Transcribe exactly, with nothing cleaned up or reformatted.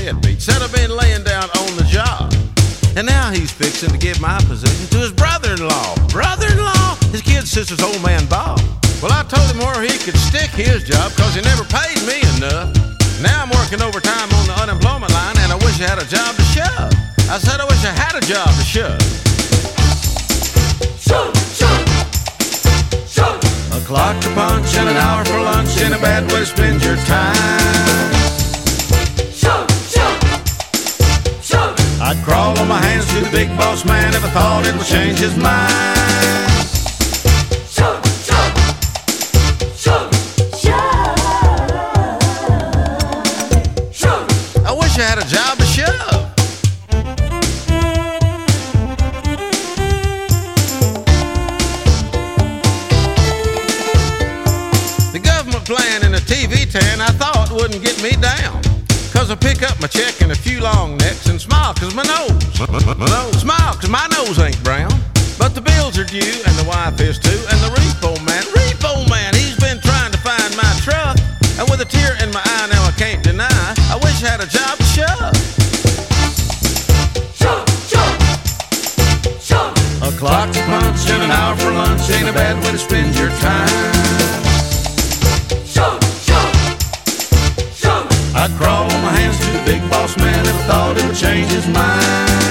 deadbeat. Said I've been laying down on the job. And now he's fixing to give my position to his brother-in-law. Brother-in-law? His kid sister's old man Bob. Well, I told him where he could stick his job because he never paid me enough. Now I'm working overtime on the unemployment line and I wish I had a job to shove. I said I wish I had a job to shove. Shove, shove, shove. A clock to punch and an hour for lunch in a bad way to spend your time. Shove, shove, shove. I'd crawl on my hands to the big boss man if I thought it would change his mind. Shove, shove, shove, shove, shove. I wish I had a job to shove. The government plan in a T V tan I thought wouldn't get me down. Cause I pick up my check and a few long necks and smile cause my nose, my nose, smile cause my nose ain't brown. But the bills are due and the wife is too, and the repo man, repo man, he's been trying to find my truck. And with a tear in my eye now I can't deny, I wish I had a job to shove. Shove, shove, shove. A clock to punch and an hour for lunch ain't a bad way to spend your time. Shove, shove, shove. I'd crawl on my hands to the big boss man if I thought it would change his mind.